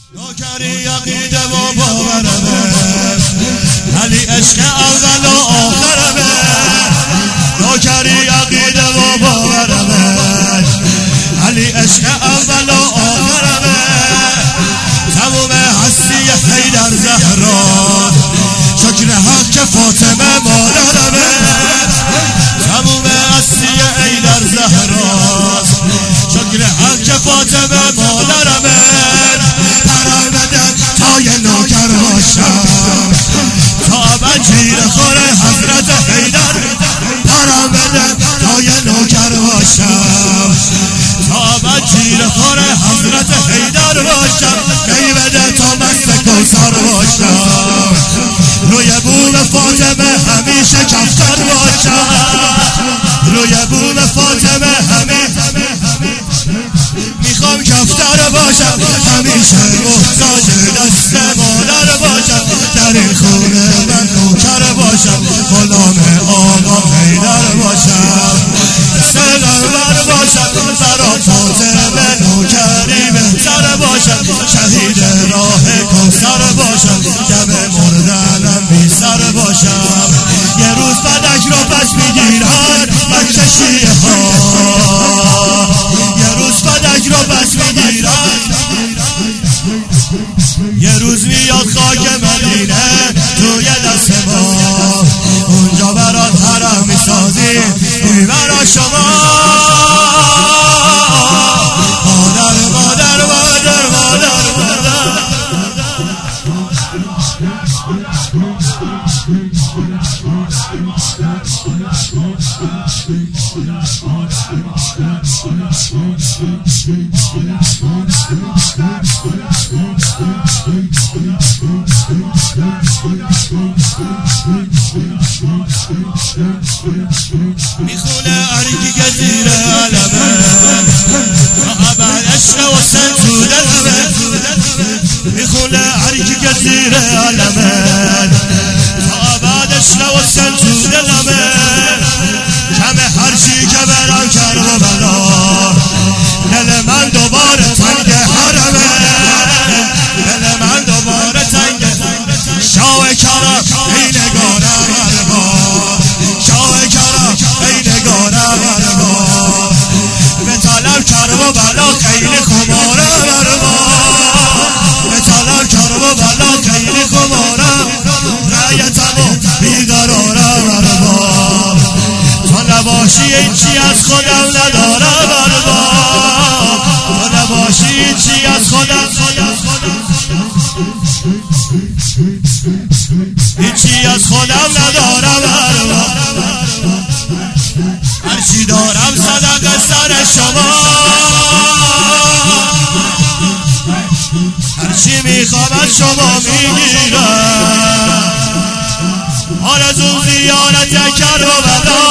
نوکری عقیده و باورمه، علی عشق اول و آخرمه. نوکری عقیده و باورمه، علی عشق اول و آخرمه. تموم هستی حیدر زهرا، شکر حق که فاطمه مادرمه. تموم هستی حیدر زهرا، شکر حق که فاطمه مادرمه. پرای بدم تا یه نوکر باشم، تا ابد جیر خور حضرت حیدر. پرای بدم تا یه نوکر باشم، تا ابد جیر خور حضرت حیدر باشم. می بده تا مست کوثر باشم، روی بوم فاطمه همیشه کفتر باشم. روی بوم فاطمه همیشه میخوام کفتر باشم، همیشه محتاج دست مادر باشم. در این خونه من نوکر باشم، غلام آقا حیدر باشم. سلامت باشم برا فاطمه، نوکری بهتر باشم. شهید راه کوثر باشم، دم مردنم بی سر باشم. یه روز فدک رو پس میگیرن مکه شیعه ها، یه روز فدک رو پس میگیرن. یه روز میاد خاک مدینه توی دست ما، اونجا برات حرم میسازیم برا شما. مادر مادر مادر مادر مادر. میخونه عرقی که زیر علمه، تا ابد عشق و سن تو دلمه. میخونه عرقی که زیر علمه، تا ابد عشق و سن تو دلمه. کم هرچی که برم کربلا، دل من دوباره تنگ حرمه. دل من دوباره تنگ. شاه کرم ای نگارم اربا، شاه کرم ای نگارم اربا. به طلب کرم و بلا خیلی خمارم اربا، به طلب کرم و بلا خیلی خمارم. رایتم و بیقرارم اربا، تا نباشی هیچی از خودم ندارم اربا. تا نباشی هیچی از خودم، هیچی از خودم ندارم اربا. هرچی دارم صدقه سر شما، هرچی میخوام از شما میگیرم. آرزو زیارت کربلا،